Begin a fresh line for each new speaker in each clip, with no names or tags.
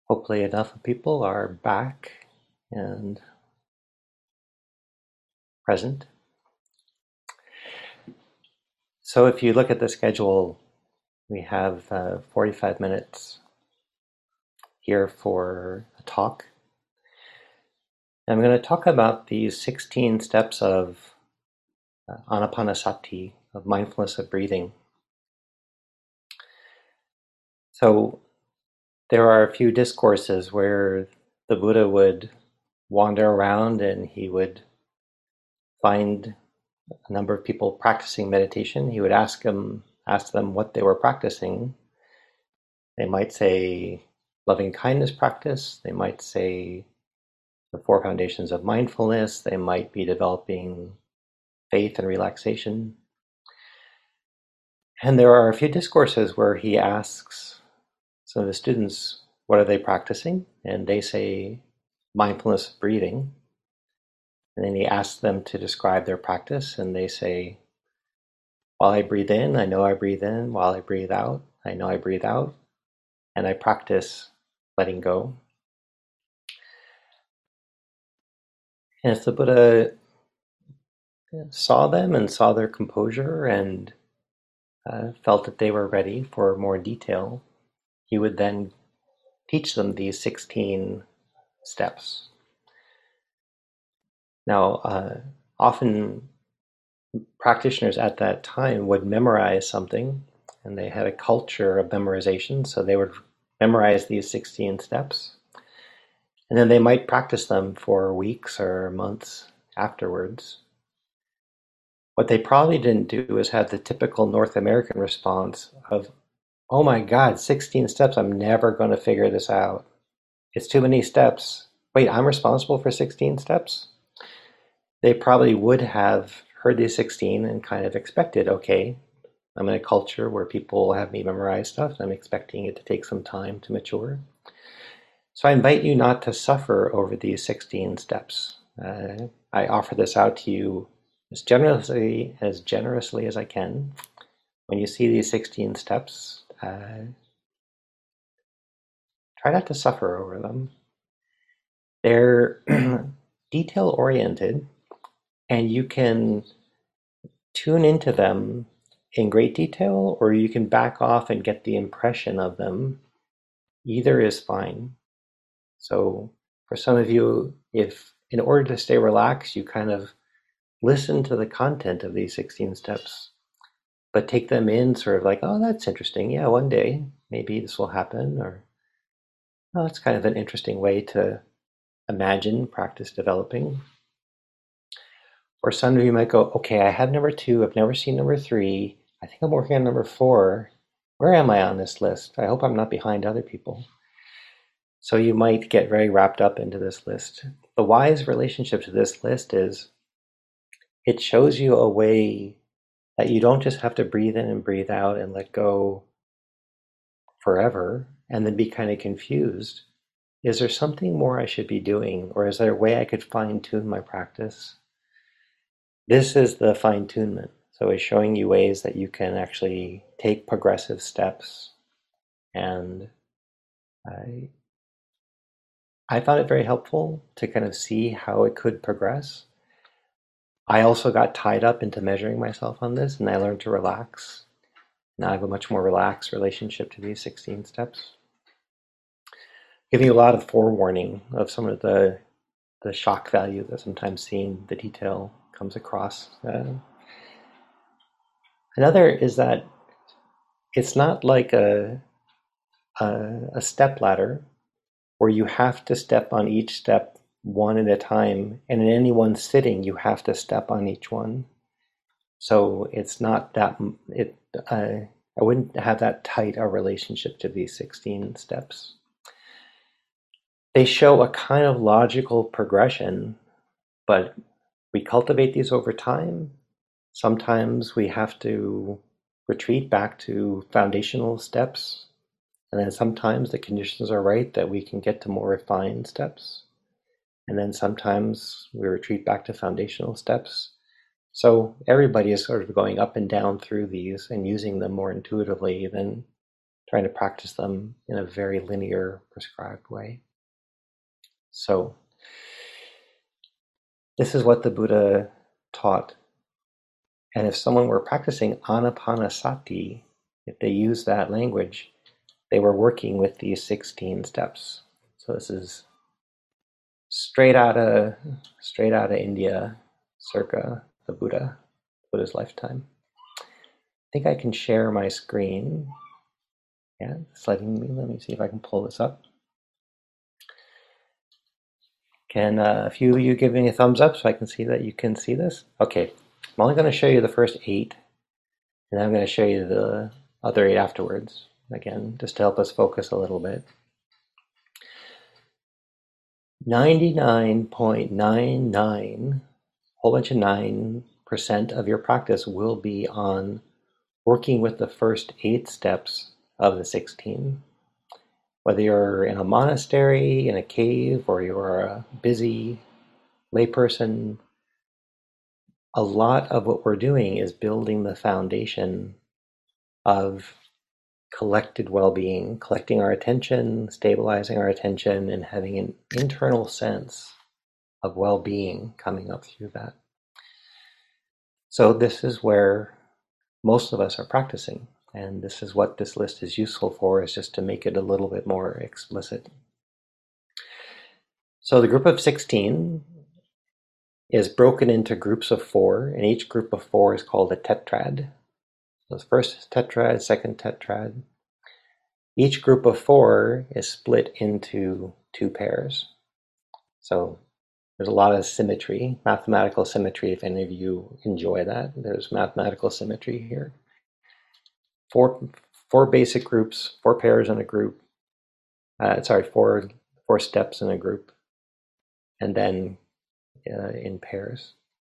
Hopefully enough people are back and present. So if you look at the schedule, we have 45 minutes here for a talk. I'm going to talk about these 16 steps of Anapanasati, of mindfulness of breathing. So there are a few discourses where the Buddha would wander around and he would find a number of people practicing meditation. He would ask them what they were practicing. They might say loving kindness practice. They might say the four foundations of mindfulness. They might be developing faith and relaxation. And there are a few discourses where he asks some of the students, what are they practicing? And they say mindfulness of breathing. And then he asks them to describe their practice, and they say, while I breathe in, I know I breathe in. While I breathe out, I know I breathe out. And I practice letting go. And if the Buddha saw them and saw their composure and felt that they were ready for more detail, he would then teach them these 16 steps. Now, often practitioners at that time would memorize something, and they had a culture of memorization, so they would memorize these 16 steps, and then they might practice them for weeks or months afterwards. What they probably didn't do is have the typical North American response of, oh my God, 16 steps, I'm never going to figure this out. It's too many steps. Wait, I'm responsible for 16 steps? They probably would have heard these 16 and kind of expected, okay, I'm in a culture where people have me memorize stuff. I'm expecting it to take some time to mature. So I invite you not to suffer over these 16 steps. I offer this out to you as generously as I can. When you see these 16 steps, try not to suffer over them. They're detail-oriented, and you can tune into them in great detail, or you can back off and get the impression of them. Either is fine. So for some of you, if in order to stay relaxed, you kind of listen to the content of these 16 steps, but take them in sort of like, oh, that's interesting. Yeah, one day maybe this will happen, or oh, that's kind of an interesting way to imagine practice developing. Or some of you might go, okay, I have number 2, I've never seen number 3, I think I'm working on number 4. Where am I on this list? I hope I'm not behind other people. So you might get very wrapped up into this list. The wise relationship to this list is it shows you a way that you don't just have to breathe in and breathe out and let go forever and then be kind of confused. Is there something more I should be doing? Or is there a way I could fine tune my practice? This is the fine-tunement. So it's showing you ways that you can actually take progressive steps. And I found it very helpful to kind of see how it could progress. I also got tied up into measuring myself on this, and I learned to relax. Now I have a much more relaxed relationship to these 16 steps. Giving you a lot of forewarning of some of the shock value that sometimes seeing the detail comes across. Another is that it's not like a step ladder where you have to step on each step one at a time, and in any one sitting you have to step on each one. So it's not that I wouldn't have that tight a relationship to these 16 steps. They show a kind of logical progression, but we cultivate these over time. Sometimes we have to retreat back to foundational steps, and then sometimes the conditions are right that we can get to more refined steps. And then sometimes we retreat back to foundational steps. So everybody is sort of going up and down through these and using them more intuitively than trying to practice them in a very linear, prescribed way. So this is what the Buddha taught. And if someone were practicing anapanasati, if they use that language, they were working with these 16 steps. So this is straight out of India, circa the Buddha's lifetime. I think I can share my screen. Yeah, it's letting me. Let me see if I can pull this up. Can a few of you give me a thumbs up so I can see that you can see this? Okay, I'm only going to show you the first 8, and then I'm going to show you the other 8 afterwards. Again, just to help us focus a little bit. 99.99, whole bunch of 9% of your practice will be on working with the first 8 steps of the 16. Whether you're in a monastery, in a cave, or you're a busy layperson, a lot of what we're doing is building the foundation of collected well-being, collecting our attention, stabilizing our attention, and having an internal sense of well-being coming up through that. So this is where most of us are practicing, and this is what this list is useful for, is just to make it a little bit more explicit. So the group of 16 is broken into groups of 4, and each group of 4 is called a tetrad. So the first tetrad, second tetrad. Each group of 4 is split into 2 pairs. So there's a lot of symmetry, mathematical symmetry, if any of you enjoy that. There's mathematical symmetry here. Four basic groups, 4 pairs in a group. Four steps in a group, and then in pairs.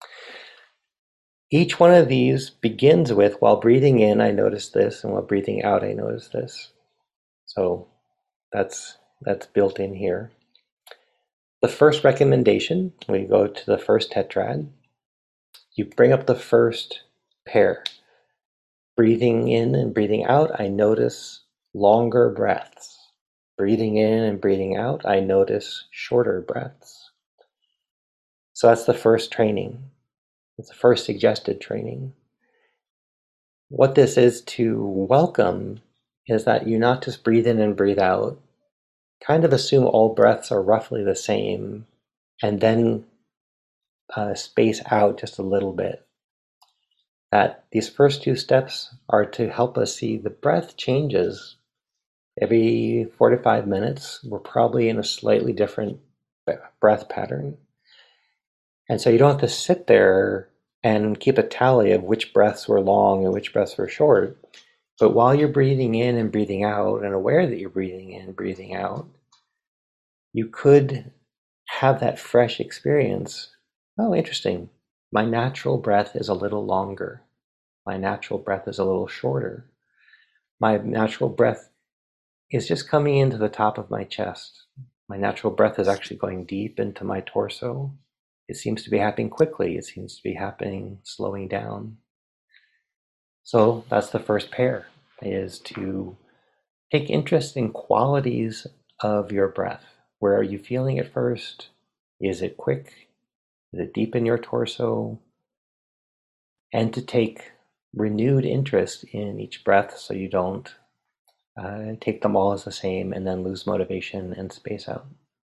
Each one of these begins with, while breathing in, I notice this, and while breathing out, I notice this. So that's built in here. The first recommendation, we go to the first tetrad. You bring up the first pair. Breathing in and breathing out, I notice longer breaths. Breathing in and breathing out, I notice shorter breaths. So that's the first training. It's the first suggested training. What this is to welcome is that you not just breathe in and breathe out, kind of assume all breaths are roughly the same, and then space out just a little bit. That these first 2 steps are to help us see the breath changes every 4 to 5 minutes. We're probably in a slightly different breath pattern. And so you don't have to sit there and keep a tally of which breaths were long and which breaths were short. But while you're breathing in and breathing out and aware that you're breathing in and breathing out, you could have that fresh experience. Oh, interesting. My natural breath is a little longer. My natural breath is a little shorter. My natural breath is just coming into the top of my chest. My natural breath is actually going deep into my torso. It seems to be happening quickly. It seems to be happening slowing down. So that's the first pair, is to take interest in qualities of your breath. Where are you feeling it first? Is it quick? Is it deep in your torso? And to take renewed interest in each breath so you don't take them all as the same and then lose motivation and space out.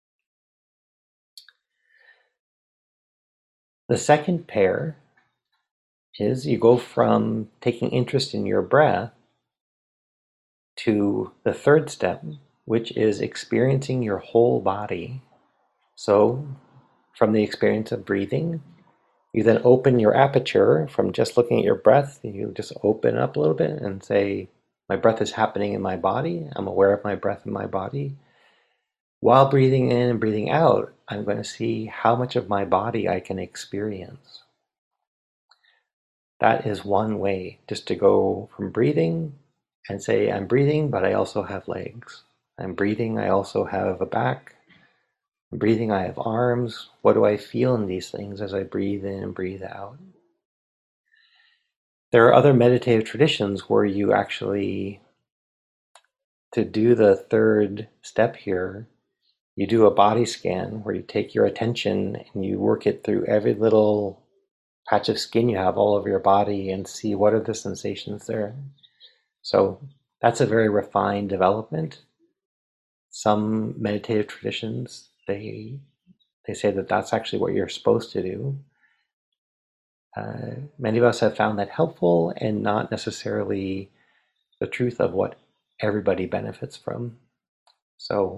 The second pair is you go from taking interest in your breath to the third step, which is experiencing your whole body. So from the experience of breathing, you then open your aperture from just looking at your breath. You just open up a little bit and say, my breath is happening in my body. I'm aware of my breath in my body. While breathing in and breathing out, I'm going to see how much of my body I can experience. That is one way, just to go from breathing and say, I'm breathing, but I also have legs. I'm breathing, I also have a back. I'm breathing, I have arms. What do I feel in these things as I breathe in and breathe out? There are other meditative traditions where you actually to do the third step here, you do a body scan where you take your attention and you work it through every little patch of skin you have all over your body and see what are the sensations there. So that's a very refined development. Some meditative traditions, they say that that's actually what you're supposed to do. Many of us have found that helpful and not necessarily the truth of what everybody benefits from. So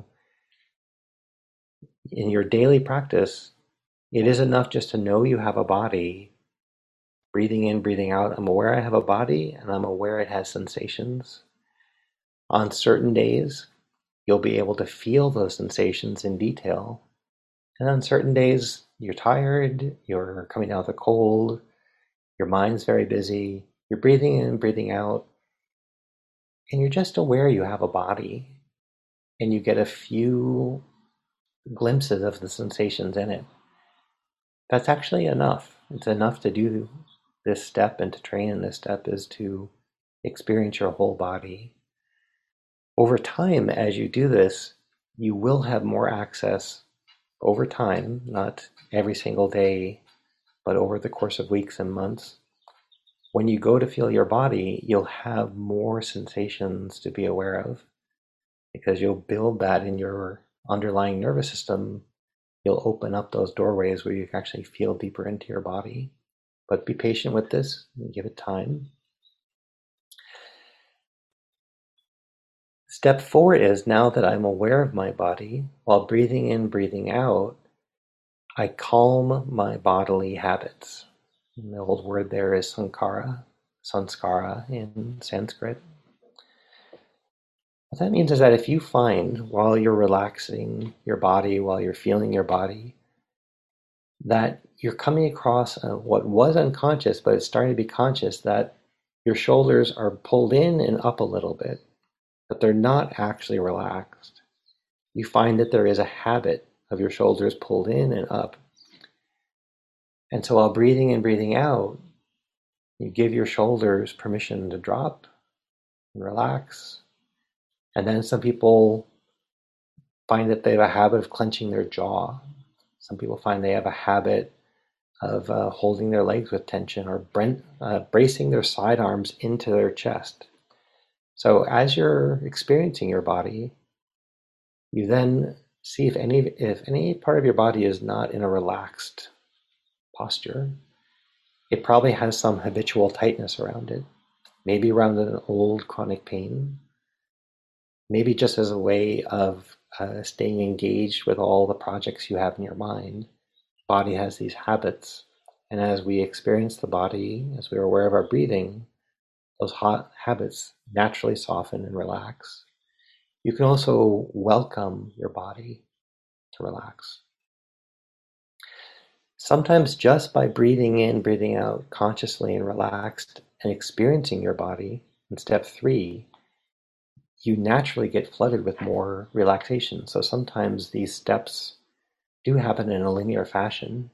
in your daily practice, it is enough just to know you have a body, breathing in, breathing out. I'm aware I have a body and I'm aware it has sensations. On certain days, you'll be able to feel those sensations in detail. And on certain days, you're tired, you're coming down with a cold, your mind's very busy, you're breathing in, breathing out, and you're just aware you have a body, and you get a few glimpses of the sensations in it. That's actually enough. It's enough to do this step and to train in this step is to experience your whole body. Over time, as you do this, you will have more access over time, not every single day, but over the course of weeks and months. When you go to feel your body, you'll have more sensations to be aware of because you'll build that in your underlying nervous system. You'll open up those doorways where you can actually feel deeper into your body. But be patient with this and give it time. Step 4 is, now that I'm aware of my body, while breathing in, breathing out, I calm my bodily habits. And the old word there is sanskara in Sanskrit. What that means is that if you find while you're relaxing your body, while you're feeling your body, that you're coming across what was unconscious, but it's starting to be conscious, that your shoulders are pulled in and up a little bit, but they're not actually relaxed. You find that there is a habit of your shoulders pulled in and up. And so while breathing in, breathing out, you give your shoulders permission to drop and relax. And then some people find that they have a habit of clenching their jaw. Some people find they have a habit of holding their legs with tension or bracing their side arms into their chest. So as you're experiencing your body, you then see if any part of your body is not in a relaxed posture. It probably has some habitual tightness around it, maybe around an old chronic pain, maybe just as a way of staying engaged with all the projects you have in your mind. Body has these habits, and as we experience the body, as we are aware of our breathing, those hot habits naturally soften and relax. You can also welcome your body to relax. Sometimes just by breathing in, breathing out consciously and relaxed and experiencing your body in step 3, you naturally get flooded with more relaxation. So sometimes these steps do happen in a linear fashion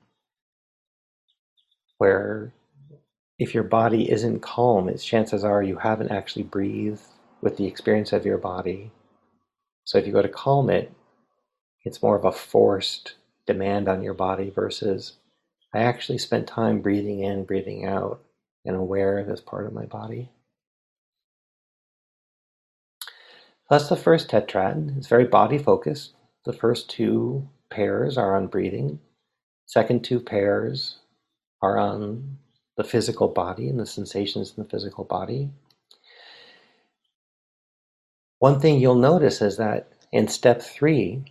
where if your body isn't calm, it's chances are you haven't actually breathed with the experience of your body. So if you go to calm it, it's more of a forced demand on your body versus I actually spent time breathing in, breathing out, and aware of this part of my body. That's the first tetrad. It's very body focused. The first 2 pairs are on breathing. Second 2 pairs are on the physical body and the sensations in the physical body. One thing you'll notice is that in step 3,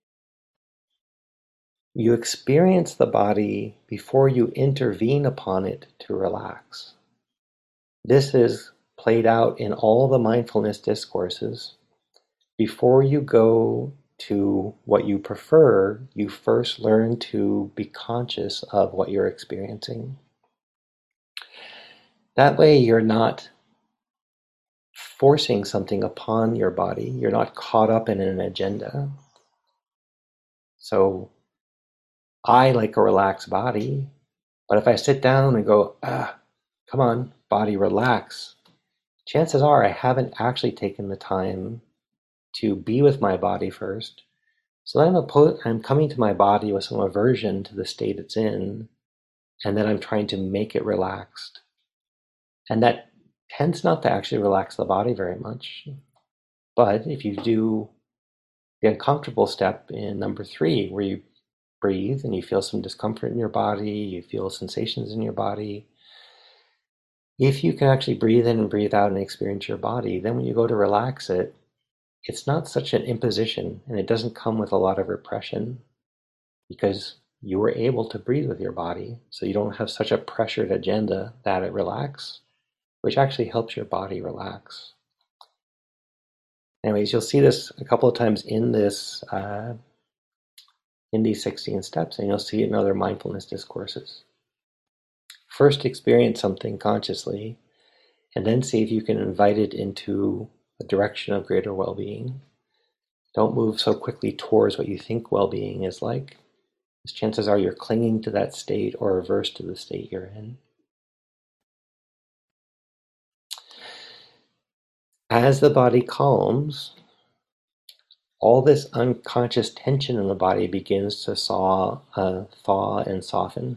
you experience the body before you intervene upon it to relax. This is played out in all the mindfulness discourses. Before you go to what you prefer, you first learn to be conscious of what you're experiencing. That way you're not forcing something upon your body. You're not caught up in an agenda. So I like a relaxed body, but if I sit down and go, come on, body, relax, chances are I haven't actually taken the time to be with my body first. So then I'm coming to my body with some aversion to the state it's in, and then I'm trying to make it relaxed. And that tends not to actually relax the body very much. But if you do the uncomfortable step in number 3, where you breathe and you feel some discomfort in your body, you feel sensations in your body, if you can actually breathe in and breathe out and experience your body, then when you go to relax it, it's not such an imposition, and it doesn't come with a lot of repression because you were able to breathe with your body. So you don't have such a pressured agenda that it relax, which actually helps your body relax. Anyways, you'll see this a couple of times in this in these 16 steps, and you'll see it in other mindfulness discourses. First, experience something consciously, and then see if you can invite it into a direction of greater well-being. Don't move so quickly towards what you think well-being is like, because chances are you're clinging to that state or averse to the state you're in. As the body calms, all this unconscious tension in the body begins to thaw and soften.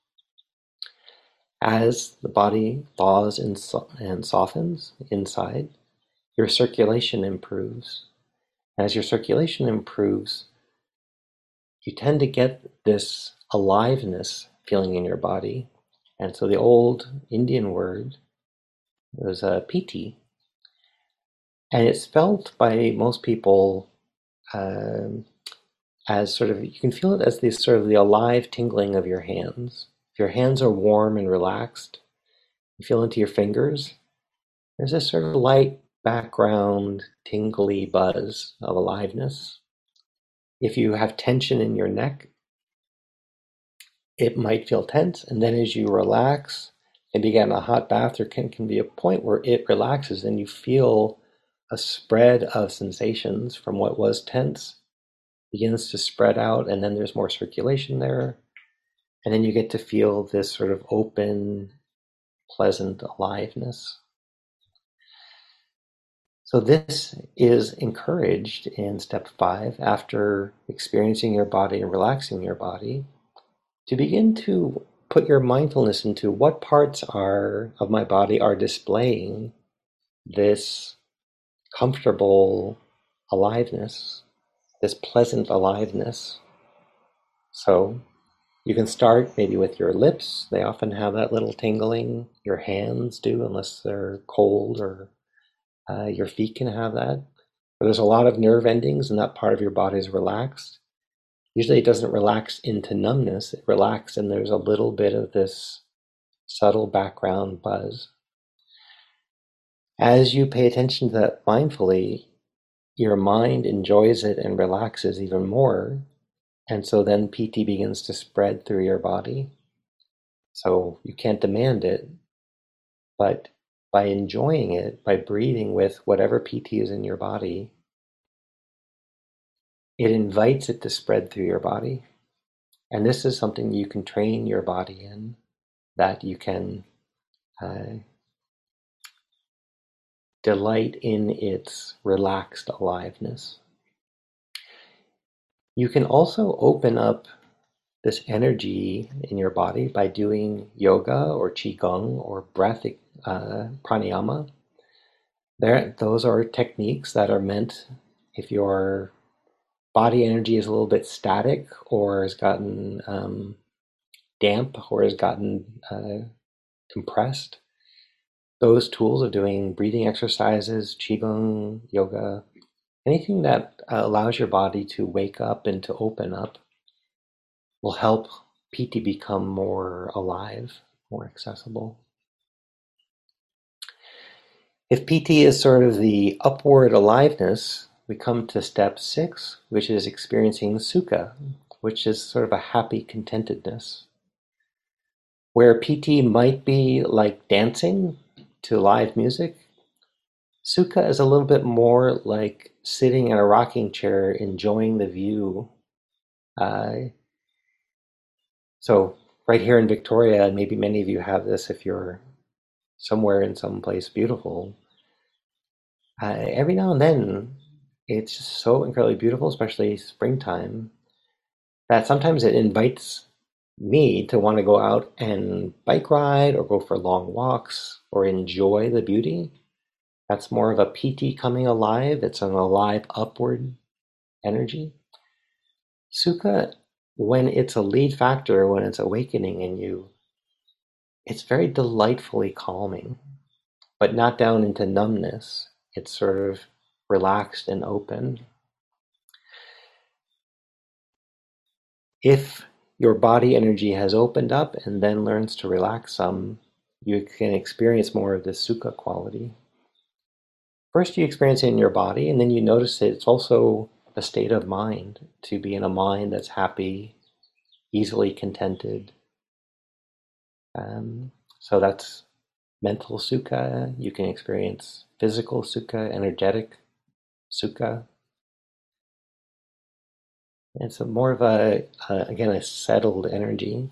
As the body thaws and softens inside, your circulation improves. As your circulation improves, you tend to get this aliveness feeling in your body. And so the old Indian word was piti, and it's felt by most people as sort of, you can feel it as this sort of the alive tingling of your hands. If your hands are warm and relaxed, you feel into your fingers, there's this sort of light background tingly buzz of aliveness. If you have tension in your neck, it might feel tense, and then as you relax, maybe get in a hot bath, there can be a point where it relaxes and you feel a spread of sensations from what was tense begins to spread out, and then there's more circulation there, and then you get to feel this sort of open, pleasant aliveness. So this is encouraged in step 5, after experiencing your body and relaxing your body, to begin to put your mindfulness into what parts of my body are displaying this comfortable aliveness, this pleasant aliveness. So you can start maybe with your lips. They often have that little tingling. Your hands do, unless they're cold, or your feet can have that. But there's a lot of nerve endings, and that part of your body is relaxed. Usually it doesn't relax into numbness, it relaxes and there's a little bit of this subtle background buzz. As you pay attention to that mindfully, your mind enjoys it and relaxes even more, and so then piti begins to spread through your body. So you can't demand it, but by enjoying it, by breathing with whatever piti is in your body, it invites it to spread through your body. And this is something you can train your body in, that you can delight in its relaxed aliveness. You can also open up this energy in your body by doing yoga or qigong or breath pranayama. Those are techniques that are meant if your body energy is a little bit static or has gotten damp or has gotten compressed. Those tools of doing breathing exercises, qigong, yoga, anything that allows your body to wake up and to open up will help piti become more alive, more accessible. If piti is sort of the upward aliveness, we come to step 6, which is experiencing sukha, which is sort of a happy contentedness. Where piti might be like dancing to live music, sukha is a little bit more like sitting in a rocking chair, enjoying the view. So right here in Victoria, and maybe many of you have this if you're somewhere in some place beautiful, every now and then it's just so incredibly beautiful, especially springtime, that sometimes it invites me to want to go out and bike ride or go for long walks or enjoy the beauty. That's more of a PT coming alive. It's an alive upward energy. Sukha, when it's a lead factor, when it's awakening in you, it's very delightfully calming, but not down into numbness. It's sort of relaxed and open. If your body energy has opened up and then learns to relax some, you can experience more of this sukha quality. First, you experience it in your body, and then you notice that it's also a state of mind, to be in a mind that's happy, easily contented. So that's mental sukha. You can experience physical sukha, energetic sukha. It's more of again, a settled energy.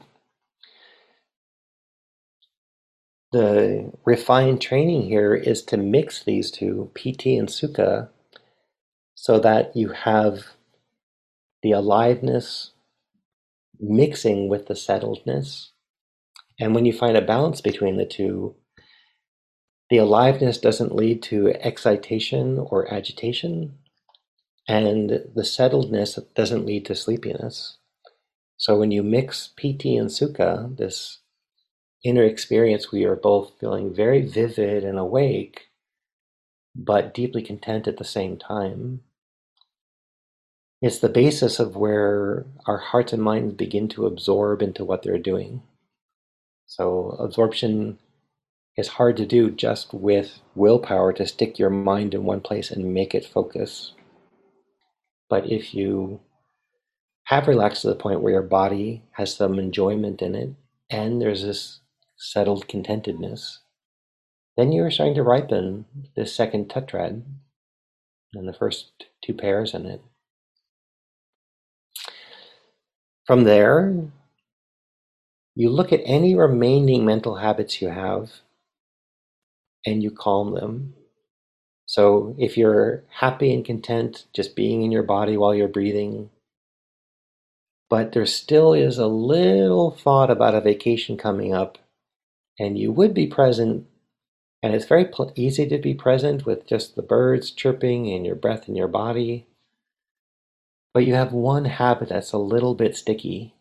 The refined training here is to mix these two, PT and sukha, so that you have the aliveness mixing with the settledness. And when you find a balance between the two, the aliveness doesn't lead to excitation or agitation, and the settledness doesn't lead to sleepiness. So when you mix PT and sukha, this inner experience, we are both feeling very vivid and awake, but deeply content at the same time. It's the basis of where our hearts and minds begin to absorb into what they're doing. So absorption is hard to do just with willpower to stick your mind in one place and make it focus. But if you have relaxed to the point where your body has some enjoyment in it, and there's this settled contentedness, then you're starting to ripen this second tetrad and the first two pairs in it. From there, you look at any remaining mental habits you have and you calm them. So if you're happy and content just being in your body while you're breathing, but there still is a little thought about a vacation coming up, and you would be present, and it's very easy to be present with just the birds chirping and your breath in your body, but you have one habit that's a little bit sticky.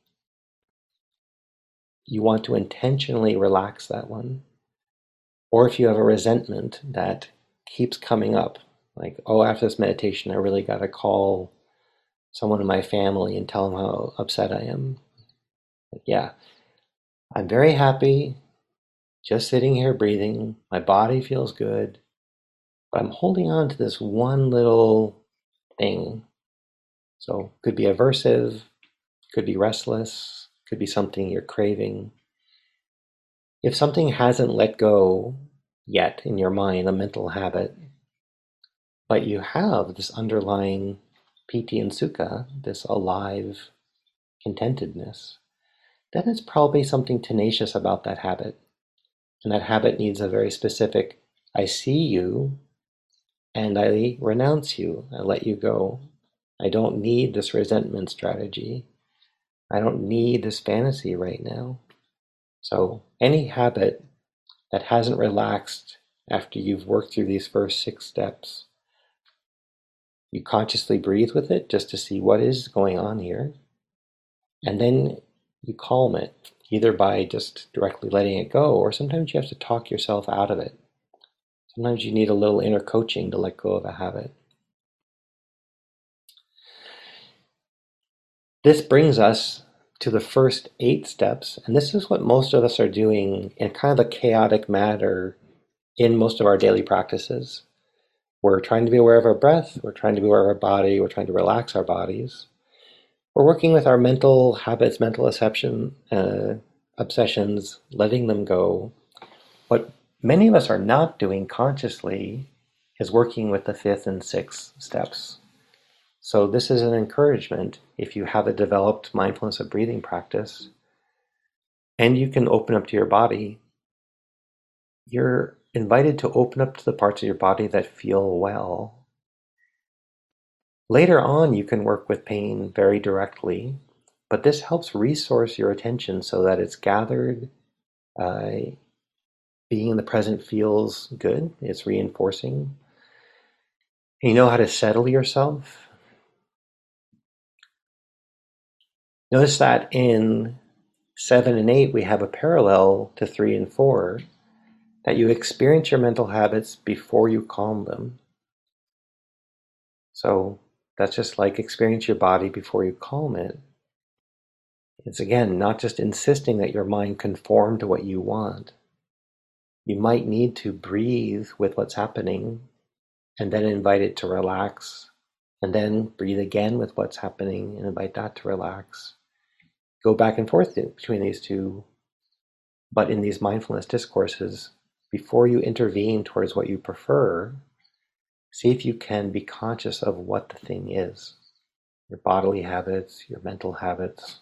You want to intentionally relax that one. Or if you have a resentment that keeps coming up, like, oh, after this meditation, I really got to call someone in my family and tell them how upset I am. Like, yeah, I'm very happy just sitting here breathing. My body feels good, but I'm holding on to this one little thing. So could be aversive, could be restless, could be something you're craving. If something hasn't let go yet in your mind, a mental habit, but you have this underlying PT and Sukha, this alive contentedness, then it's probably something tenacious about that habit. And that habit needs a very specific, I see you and I renounce you. I let you go. I don't need this resentment strategy. I don't need this fantasy right now. So any habit that hasn't relaxed after you've worked through these first 6 steps, you consciously breathe with it just to see what is going on here. And then you calm it, either by just directly letting it go, or sometimes you have to talk yourself out of it. Sometimes you need a little inner coaching to let go of a habit. This brings us to the first 8 steps, and this is what most of us are doing in kind of a chaotic manner in most of our daily practices. We're trying to be aware of our breath, we're trying to be aware of our body, we're trying to relax our bodies. We're working with our mental habits, mental obsessions, letting them go. What many of us are not doing consciously is working with the 5th and 6th steps. So this is an encouragement if you have a developed mindfulness of breathing practice and you can open up to your body, you're invited to open up to the parts of your body that feel well. Later on, you can work with pain very directly, but this helps resource your attention so that it's gathered. Being in the present feels good, it's reinforcing. You know how to settle yourself. Notice that in 7 and 8, we have a parallel to 3 and 4, that you experience your mental habits before you calm them. So that's just like experience your body before you calm it. It's again, not just insisting that your mind conform to what you want. You might need to breathe with what's happening and then invite it to relax, and then breathe again with what's happening and invite that to relax. Go back and forth between these two, but in these mindfulness discourses, before you intervene towards what you prefer, see if you can be conscious of what the thing is, your bodily habits, your mental habits.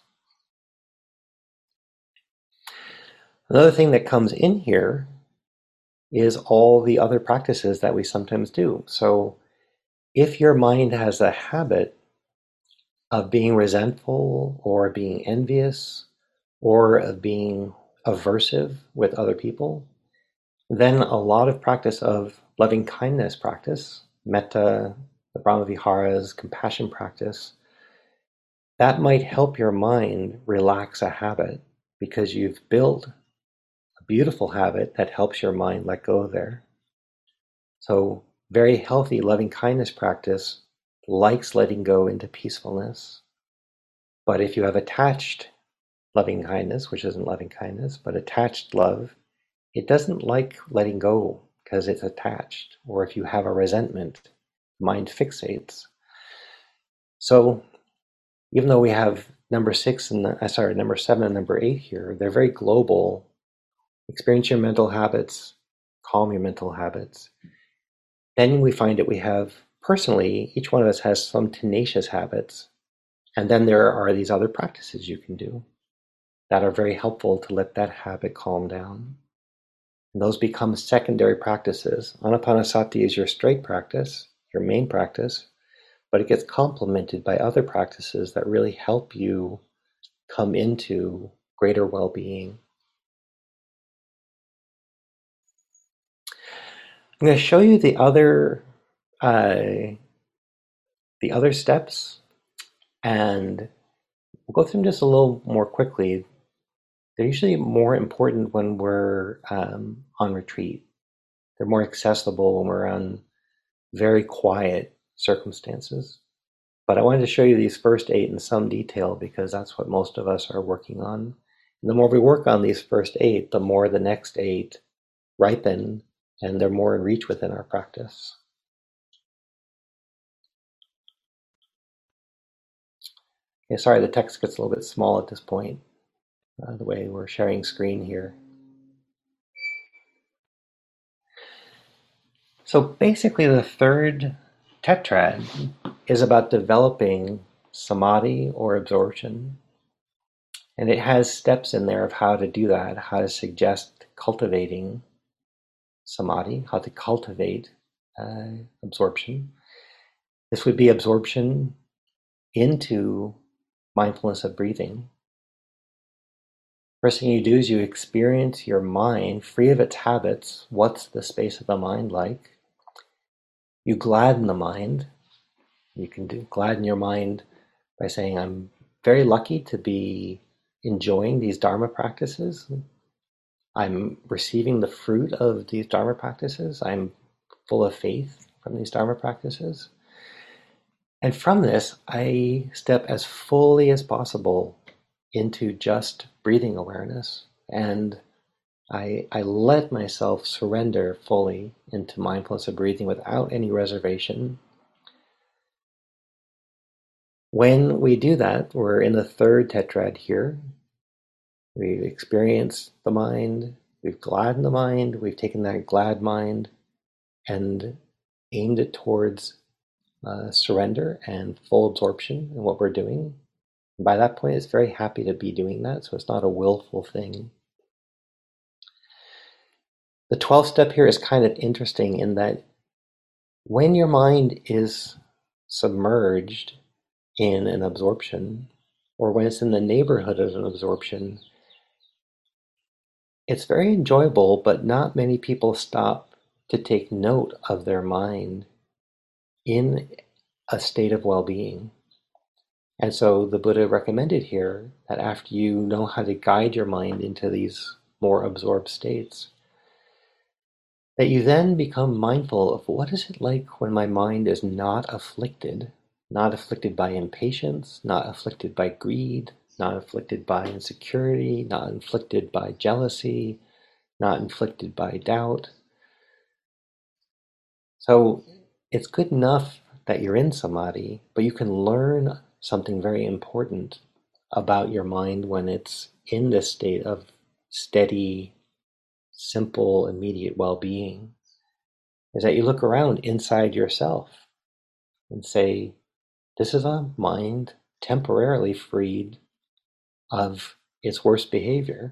Another thing that comes in here is all the other practices that we sometimes do. So if your mind has a habit of being resentful or being envious or of being aversive with other people, then a lot of practice of loving kindness practice, metta, the Brahmaviharas, compassion practice, that might help your mind relax a habit because you've built a beautiful habit that helps your mind let go there. So very healthy loving kindness practice likes letting go into peacefulness. But if you have attached loving kindness, which isn't loving kindness, but attached love, it doesn't like letting go because it's attached. Or if you have a resentment, mind fixates. So even though we have number 7 and number 8 here, they're very global. Experience your mental habits, calm your mental habits. Then we find that we have, personally, each one of us has some tenacious habits. And then there are these other practices you can do that are very helpful to let that habit calm down. And those become secondary practices. Anapanasati is your straight practice, your main practice, but it gets complemented by other practices that really help you come into greater well-being. I'm going to show you the other steps, and we'll go through them just a little more quickly. They're usually more important when we're on retreat. They're more accessible when we're on very quiet circumstances. But I wanted to show you these first 8 in some detail because that's what most of us are working on. And the more we work on these first 8, the more the next 8 ripen and they're more in reach within our practice. Okay, sorry, the text gets a little bit small at this point, the way we're sharing screen here. So basically the third tetrad is about developing samadhi or absorption. And it has steps in there of how to do that, how to suggest cultivating samadhi, how to cultivate absorption. This would be absorption into mindfulness of breathing. First thing you do is you experience your mind free of its habits. What's the space of the mind like? You gladden the mind. You can gladden your mind by saying, I'm very lucky to be enjoying these Dharma practices. I'm receiving the fruit of these Dharma practices. I'm full of faith from these Dharma practices. And from this, I step as fully as possible into just breathing awareness. And I let myself surrender fully into mindfulness of breathing without any reservation. When we do that, we're in the third tetrad here. We've experienced the mind, we've gladdened the mind, we've taken that glad mind and aimed it towards surrender and full absorption in what we're doing. And by that point, it's very happy to be doing that, so it's not a willful thing. The 12th step here is kind of interesting in that when your mind is submerged in an absorption, or when it's in the neighborhood of an absorption, it's very enjoyable, but not many people stop to take note of their mind in a state of well-being. And so the Buddha recommended here that after you know how to guide your mind into these more absorbed states, that you then become mindful of what is it like when my mind is not afflicted by impatience, not afflicted by greed, not afflicted by insecurity, not afflicted by jealousy, not inflicted by doubt. So it's good enough that you're in samadhi, but you can learn something very important about your mind when it's in this state of steady, simple, immediate well-being, is that you look around inside yourself and say, this is a mind temporarily freed of its worst behavior.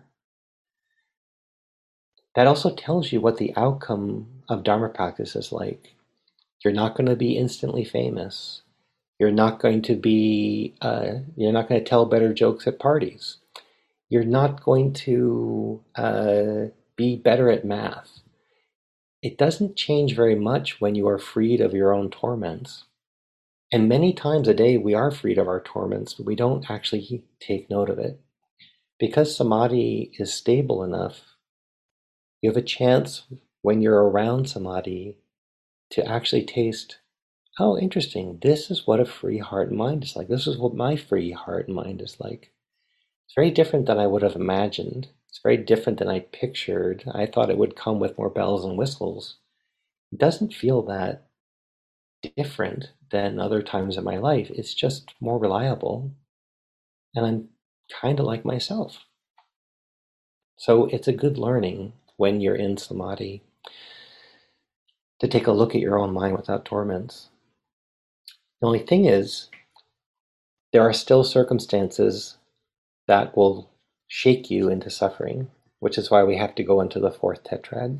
That also tells you what the outcome of Dharma practice is like. You're not going to be instantly famous. You're not going to tell better jokes at parties. You're not going to be better at math. It doesn't change very much when you are freed of your own torments. And many times a day we are freed of our torments, but we don't actually take note of it. Because samadhi is stable enough, you have a chance when you're around samadhi to actually taste, oh, interesting, this is what a free heart and mind is like. This is what my free heart and mind is like. It's very different than I would have imagined. It's very different than I pictured. I thought it would come with more bells and whistles. It doesn't feel that different than other times in my life. It's just more reliable, and I'm kind of like myself. So it's a good learning when you're in samadhi to take a look at your own mind without torments. The only thing is, there are still circumstances that will shake you into suffering, which is why we have to go into the fourth tetrad.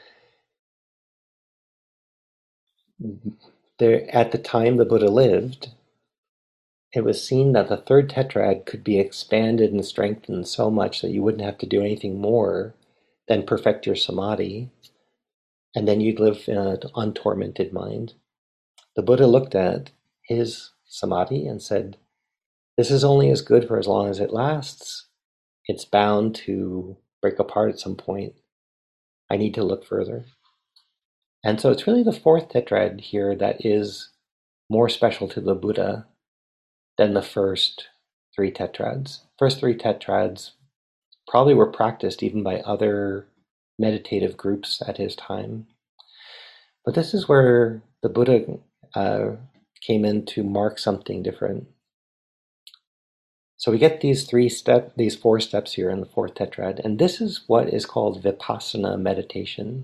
At the time the Buddha lived, it was seen that the third tetrad could be expanded and strengthened so much that you wouldn't have to do anything more than perfect your samadhi, and then you'd live in an untormented mind. The Buddha looked at his samadhi and said, this is only as good for as long as it lasts. It's bound to break apart at some point. I need to look further. And so it's really the fourth tetrad here that is more special to the Buddha than the first three tetrads. First three tetrads probably were practiced even by other meditative groups at his time. But this is where the Buddha came in to mark something different. So we get these four steps here in the fourth tetrad, and this is what is called vipassana meditation.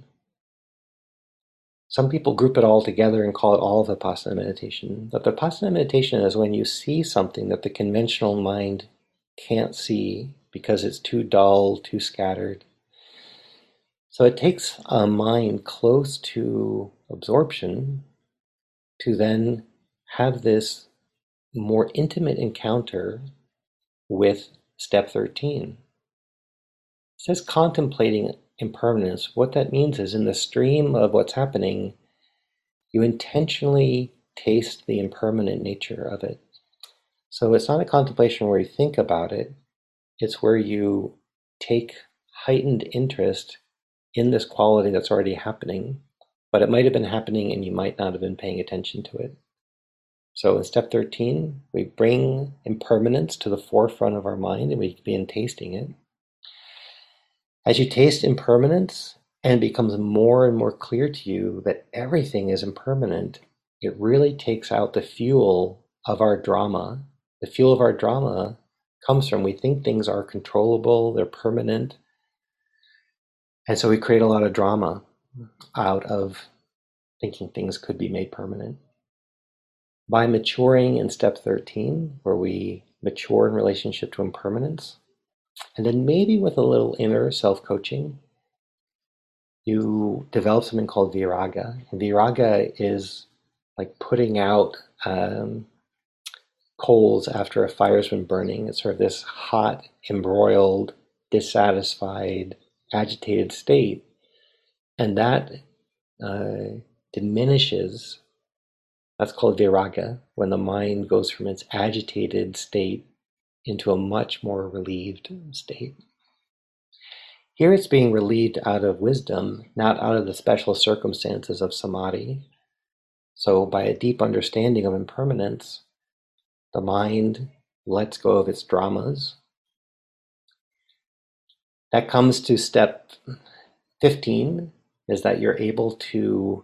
Some people group it all together and call it all vipassana meditation. But vipassana meditation is when you see something that the conventional mind can't see because it's too dull, too scattered. So it takes a mind close to absorption to then have this more intimate encounter with step 13. It says contemplating impermanence. What that means is in the stream of what's happening, you intentionally taste the impermanent nature of it. So it's not a contemplation where you think about it, it's where you take heightened interest in this quality that's already happening, but it might have been happening and you might not have been paying attention to it. So in step 13, we bring impermanence to the forefront of our mind and we begin tasting it. As you taste impermanence and it becomes more and more clear to you that everything is impermanent, it really takes out the fuel of our drama. The fuel of our drama comes from we think things are controllable, they're permanent, and so we create a lot of drama out of thinking things could be made permanent. By maturing in step 13, where we mature in relationship to impermanence, and then maybe with a little inner self-coaching, you develop something called viraga. And viraga is like putting out coals after a fire's been burning. It's sort of this hot, embroiled, dissatisfied, agitated state. And that diminishes. That's called viraga, when the mind goes from its agitated state into a much more relieved state. Here it's being relieved out of wisdom, not out of the special circumstances of samadhi. So by a deep understanding of impermanence, the mind lets go of its dramas. That comes to step 15, is that you're able to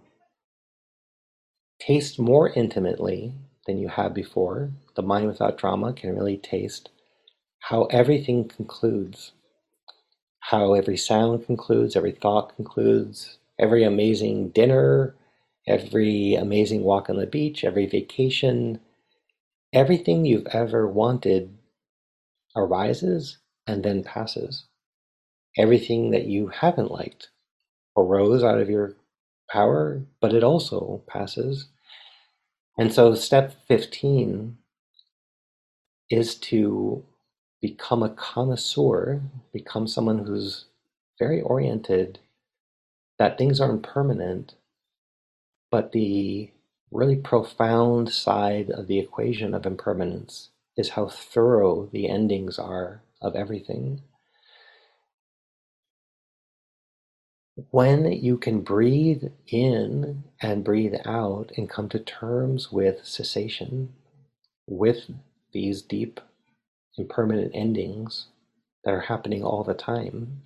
taste more intimately than you have before. The mind without drama can really taste how everything concludes, how every sound concludes, every thought concludes, every amazing dinner, every amazing walk on the beach, every vacation, everything you've ever wanted arises and then passes. Everything that you haven't liked arose out of your power, but it also passes. And so step 15 is to become a connoisseur, become someone who's very oriented that things are impermanent, but the really profound side of the equation of impermanence is how thorough the endings are of everything. When you can breathe in and breathe out and come to terms with cessation, with these deep impermanent endings that are happening all the time,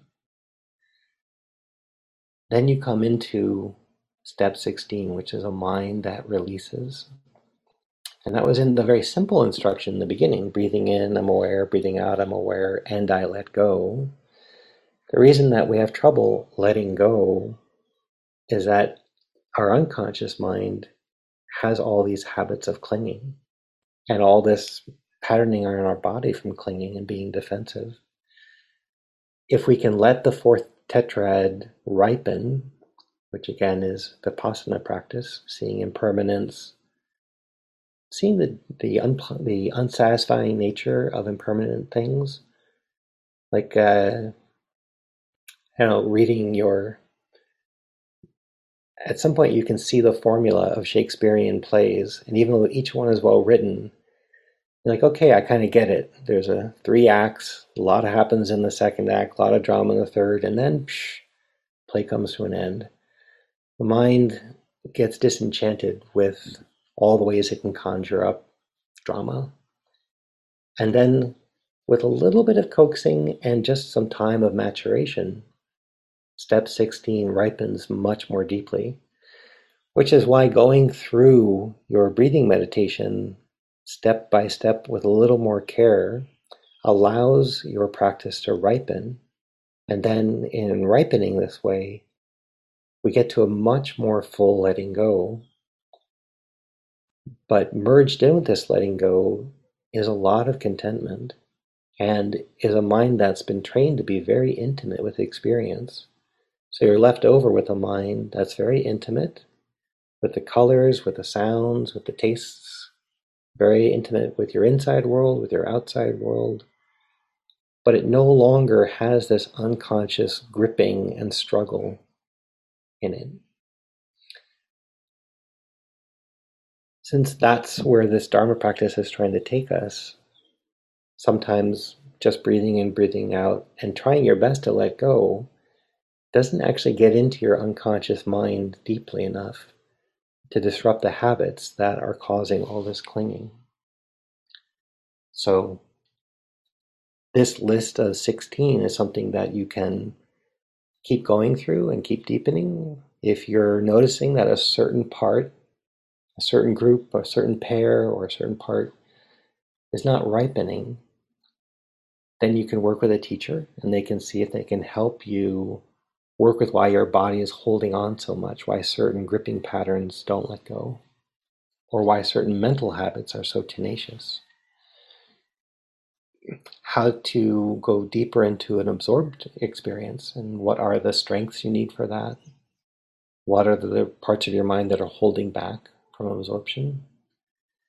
then you come into step 16, which is a mind that releases. And that was in the very simple instruction in the beginning. Breathing in, I'm aware. Breathing out, I'm aware. And I let go. The reason that we have trouble letting go is that our unconscious mind has all these habits of clinging and all this patterning in our body from clinging and being defensive. If we can let the fourth tetrad ripen, which again is Vipassana practice, seeing impermanence, seeing the unsatisfying nature of impermanent things, like reading at some point you can see the formula of Shakespearean plays, and even though each one is well written, you're like, okay, I kind of get it. There's 3 acts, a lot happens in the second act, a lot of drama in the third, and then play comes to an end. The mind gets disenchanted with all the ways it can conjure up drama. And then with a little bit of coaxing and just some time of maturation, step 16 ripens much more deeply, which is why going through your breathing meditation step by step with a little more care allows your practice to ripen. And then in ripening this way, we get to a much more full letting go. But merged in with this letting go is a lot of contentment and is a mind that's been trained to be very intimate with experience. So you're left over with a mind that's very intimate with the colors, with the sounds, with the tastes, very intimate with your inside world, with your outside world. But it no longer has this unconscious gripping and struggle in it. Since that's where this Dharma practice is trying to take us, sometimes just breathing in, breathing out, and trying your best to let go doesn't actually get into your unconscious mind deeply enough to disrupt the habits that are causing all this clinging. So this list of 16 is something that you can keep going through and keep deepening. If you're noticing that a certain part, a certain group, a certain pair, or a certain part is not ripening, then you can work with a teacher and they can see if they can help you work with why your body is holding on so much, why certain gripping patterns don't let go, or why certain mental habits are so tenacious. How to go deeper into an absorbed experience, and what are the strengths you need for that? What are the parts of your mind that are holding back from absorption?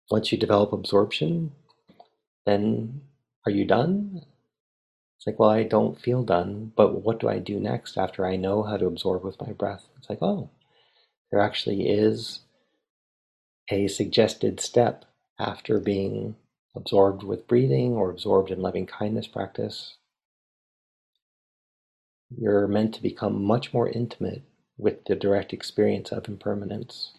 Once you develop absorption, then are you done? It's like, well, I don't feel done, but what do I do next after I know how to absorb with my breath? It's like, oh, there actually is a suggested step after being absorbed with breathing or absorbed in loving kindness practice. You're meant to become much more intimate with the direct experience of impermanence.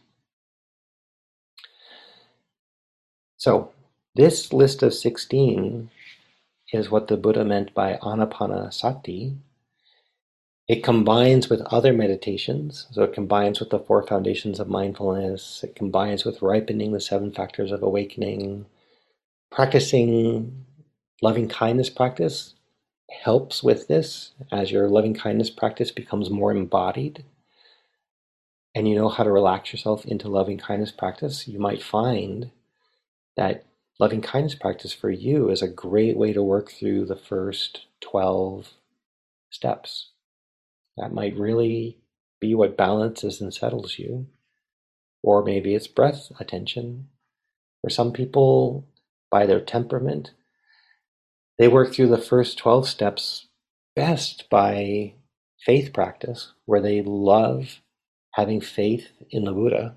So, this list of 16 is what the Buddha meant by Anapanasati. It combines with other meditations, so it combines with the 4 foundations of mindfulness, it combines with ripening the 7 factors of awakening. Practicing loving kindness practice helps with this as your loving kindness practice becomes more embodied and you know how to relax yourself into loving kindness practice. You might find that loving kindness practice for you is a great way to work through the first 12 steps. That might really be what balances and settles you. Or maybe it's breath attention. For some people, by their temperament, they work through the first 12 steps best by faith practice, where they love having faith in the Buddha.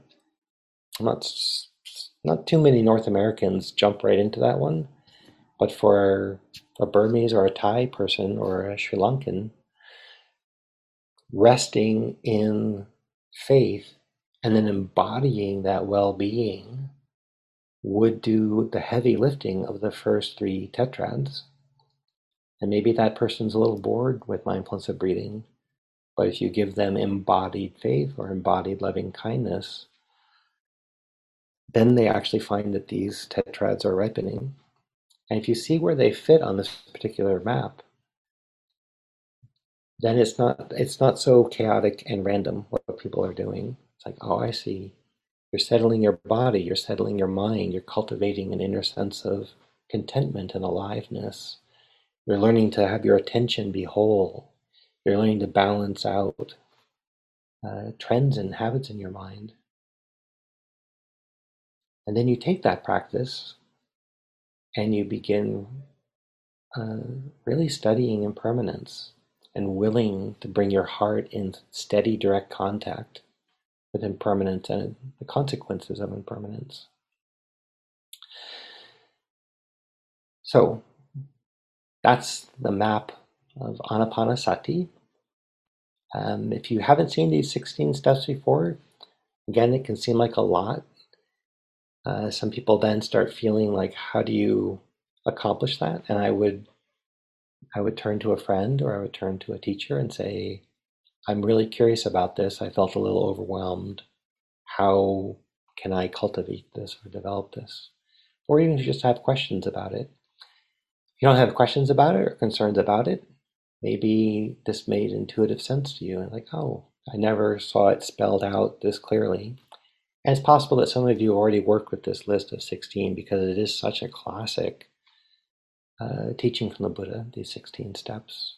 Not too many North Americans jump right into that one, but for a Burmese or a Thai person or a Sri Lankan, resting in faith and then embodying that well-being would do the heavy lifting of the first 3 tetrads. And maybe that person's a little bored with mindfulness of breathing, but if you give them embodied faith or embodied loving kindness, then they actually find that these tetrads are ripening. And if you see where they fit on this particular map, then it's not so chaotic and random what people are doing. It's like, oh, I see. You're settling your body, you're settling your mind, you're cultivating an inner sense of contentment and aliveness. You're learning to have your attention be whole. You're learning to balance out trends and habits in your mind. And then you take that practice and you begin really studying impermanence and willing to bring your heart in steady, direct contact with impermanence and the consequences of impermanence. So that's the map of Anapanasati. If you haven't seen these 16 steps before, again, it can seem like a lot. Some people then start feeling like, how do you accomplish that? And I would turn to a friend or I would turn to a teacher and say, I'm really curious about this. I felt a little overwhelmed. How can I cultivate this or develop this? Or even if you just have questions about it. If you don't have questions about it or concerns about it, maybe this made intuitive sense to you. And like, oh, I never saw it spelled out this clearly. And it's possible that some of you already worked with this list of 16 because it is such a classic teaching from the Buddha, these 16 steps.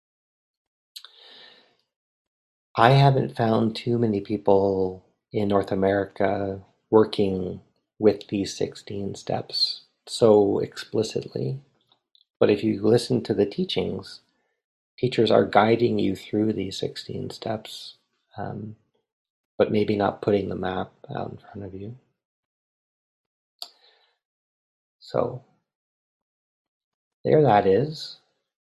I haven't found too many people in North America working with these 16 steps so explicitly. But if you listen to the teachings, teachers are guiding you through these 16 steps, but maybe not putting the map out in front of you. So there that is.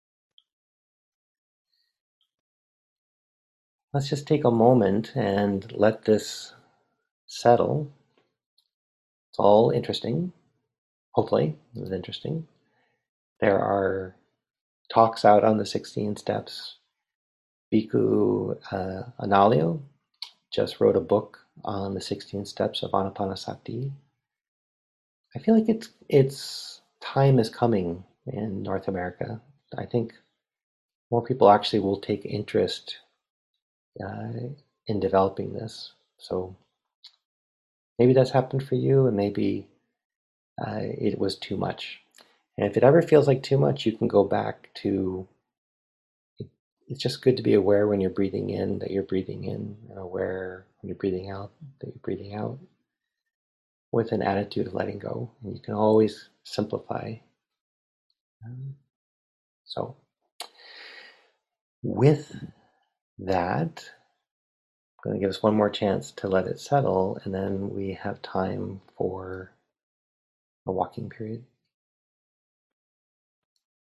Let's just take a moment and let this settle. It's all interesting. Hopefully, it was interesting. There are talks out on the 16 steps. Bhikkhu Analayo just wrote a book on the 16 steps of Anapanasati. I feel like it's time is coming in North America. I think more people actually will take interest in developing this. So maybe that's happened for you, and maybe it was too much. And if it ever feels like too much, you can go back to, it's just good to be aware when you're breathing in that you're breathing in, and aware when you're breathing out that you're breathing out. with an attitude of letting go. And you can always simplify. So with that, I'm going to give us one more chance to let it settle, and then we have time for a walking period.